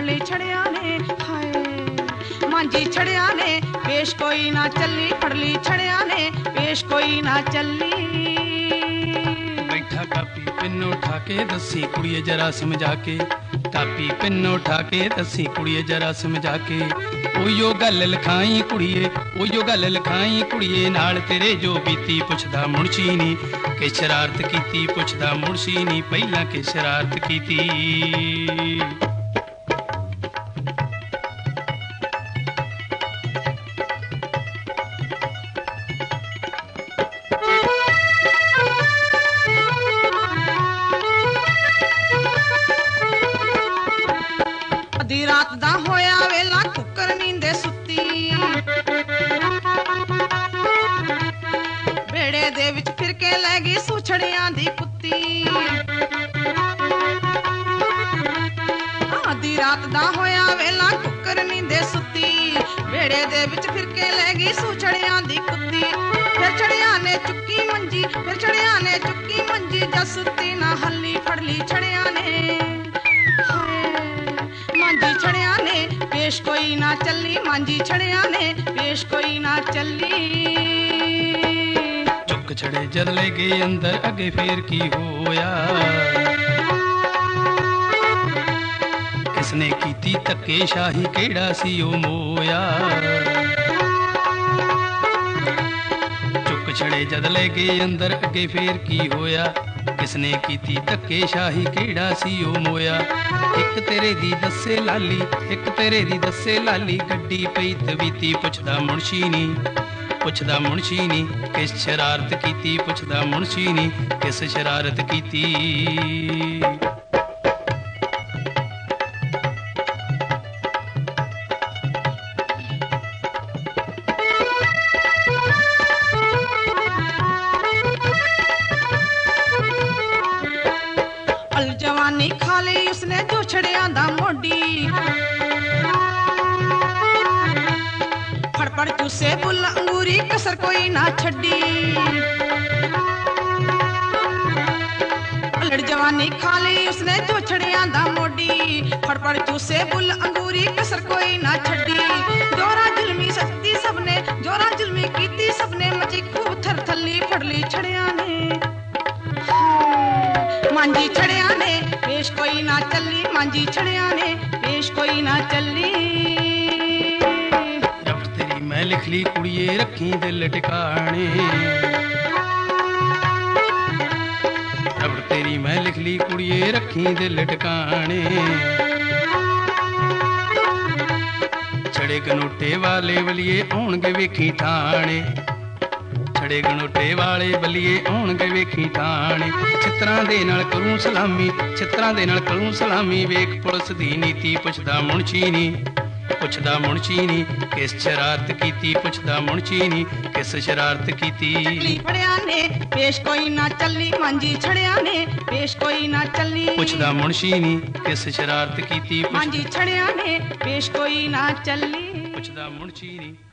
फड़ ली छड़िया ने, हाय मांझी छड़िया ने, पेश कोई ना चली, फड़ ली छड़िया ने, पेश कोई ना चली। बैठा कापी पिन उठा के दसी कुड़िए जरा समझा के, कापी पिन उठा के दसी कुड़िए जरा समझा के। ओयो गल लिखाई कुड़िए, ओयो गल लिखाई कुड़िए, नाल तेरे जो बीती पुछदा मुनशी नी, के शरारत कीती पुछदा मुनशी नी, पहला के शरारत कीती। अद्धी रात दा होया वेला कुकर नींदे सुत्ती, बेड़े दे विच फिर के लै गई सूछड़ियां दी कुत्ती। अद्धी रात दा होया वेला कुकर नींदे सुत्ती, बेड़े दे विच फिर के लै गई सूछड़ियां दी कुत्ती। फिर छड़िया ने चुक्की मंजी, फिर छड़िया ने चुक्की मंजी, जद सुत्ती ना हल्ली फड़ ली छड़िया ने, मांझी छड़िया ने, पेश कोई ना चली, मांझी छड़िया ने, पेश कोई ना चली। चुक छड़े जद ले गए अंदर, अगे फेर की होया, किसने कीती धक्के शाही, केड़ा सी ओ मोया। चुक छड़े जद ले गए अंदर, अगे फेर की होया, किसने कीती धक्के शाही, केड़ा सी ओ मोया। एक तेरे दी दस्से लाली, एक तेरे दी दस्से लाली, गड्डी पई तवीती पुछदा मुनशी नी, पुछदा मुनशी नी, किस शरारत कीती पुछदा मुनशी नी, किस शरारत कीती। जवानी खा ली उसने जो छड़िया दा मोडी, फड़फड़ चूसे बुल अंगूरी, कसर कोई ना छड़ी। अलड़ जवानी खा ली उसने जो छड़िया दा मोडी, फड़फड़ चूसे बुल अंगूरी, कसर कोई ना छड़ी। जोरा जुल्मी सत्ती सबने, जोरा जुल्मी कीती सबने, मची खूब थर थल्ली फड़ ली छड़िया ने, मांझी छड़िया ने, पेश कोई ना चली, मांझी छड़िया ने, पेश कोई ना चली। रब तेरी मैं लिख ली कुड़िए, रखी दिल टिकाने, रब तेरी मैं लिख ली कुड़िए, रखी दिल टिकाने। छड़े गनोटे वाले वलिए आउणगे वेखी ठाणे, छड़े गनोटे वाले बलिए आउणगे वेखी ठाणे। चित्रां दे नाल करूं सलामी, चित्रां दे नाल करूं सलामी, वेख पुलिस दी नीति पुछदा मुनशी नी, पुछदा मुनशी नी, किस शरारत कीती पुछदा मुनशी नी, किस शरारत कीती। चली फड़िया ने, पेश कोई ना चली, मांझी छड़िया ने, पेश कोई ना चली। पुछदा मुनशी नी, किस शरारत कीती, मांझी छड़िया ने, पेश कोई ना चली। पुछदा मुनशी नी।